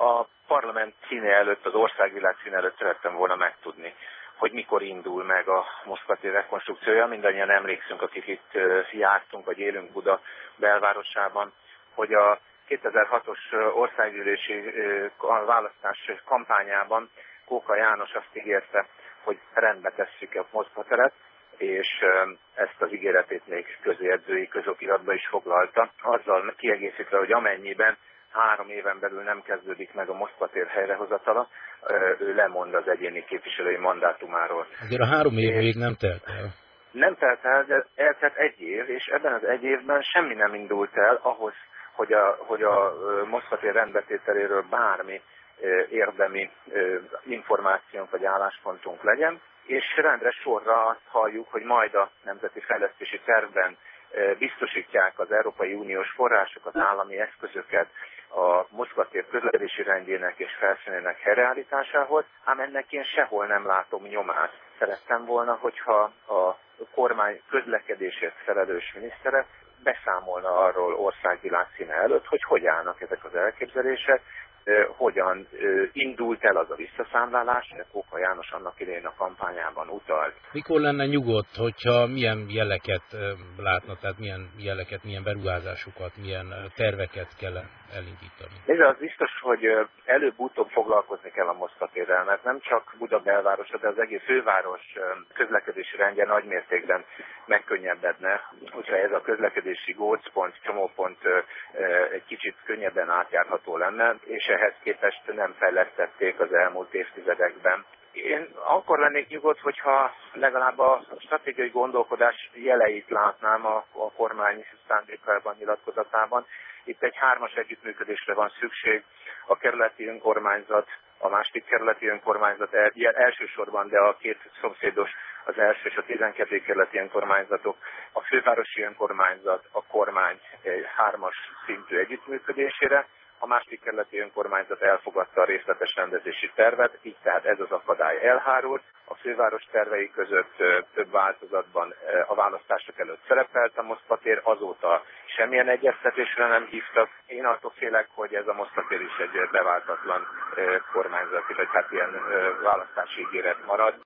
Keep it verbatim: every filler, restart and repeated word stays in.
A parlament színe előtt, az országvilág színe előtt szerettem volna megtudni, hogy mikor indul meg a Moszkva tér rekonstrukciója. Mindannyian emlékszünk, akik itt jártunk, vagy élünk Buda belvárosában, hogy a kétezer-hatos országgyűlési választás kampányában Kóka János azt ígérte, hogy rendbe tesszük a Moszkva teret, és ezt az ígéretét még közjegyzői közokiratba is foglalta, azzal kiegészítve, hogy amennyiben három éven belül nem kezdődik meg a Moszkva tér helyrehozatala, ő lemond az egyéni képviselői mandátumáról. Azért a három év még nem telt el. Nem telt el, de eltelt egy év, és ebben az egy évben semmi nem indult el ahhoz, hogy a, hogy a Moszkva tér rendbetételéről bármi érdemi információnk vagy álláspontunk legyen, és rendre sorra azt halljuk, hogy majd a Nemzeti Fejlesztési Tervben biztosítják az Európai Uniós forrásokat, állami eszközöket a Moszkva tér közlekedési rendjének és felszínének helyreállításához, ám ennek én sehol nem látom nyomát. Szerettem volna, hogyha a kormány közlekedésért felelős minisztere beszámolna arról országvilág színe előtt, hogy hogy állnak ezek az elképzelések, hogyan indult el az a visszaszámlálás, hogy Kóka János annak idején a kampányában utalt. Mikor lenne nyugodt, hogyha milyen jeleket látna, tehát milyen jeleket, milyen beruházásokat, milyen terveket kell elindítani? Ez az biztos, hogy előbb-utóbb foglalkozni kell a Moszkva térrel, mert nem csak Buda belvárosa, de az egész főváros közlekedési rendje nagy mértékben megkönnyebbedne, hogyha ez a közlekedési gócpont, csomópont egy kicsit könnyebben átjárható lenne, és ehhez képest nem fejlesztették az elmúlt évtizedekben. Én akkor lennék nyugodt, hogyha legalább a stratégiai gondolkodás jeleit látnám a, a kormány szándékában, nyilatkozatában. Itt egy hármas együttműködésre van szükség. A kerületi önkormányzat, a másik kerületi önkormányzat el, elsősorban, de a két szomszédos, az első és a tizenkettedik kerületi önkormányzatok, a fővárosi önkormányzat, a kormány egy hármas szintű együttműködésére. A másik kerületi önkormányzat elfogadta a részletes rendezési tervet, így tehát ez az akadály elhárult. A főváros tervei között több változatban a választások előtt szerepelt a Moszkva tér, azóta semmilyen egyeztetésre nem hívtak. Én attól félek, hogy ez a Moszkva tér is egy beváltatlan kormányzati, vagy hát ilyen választási ígéret marad.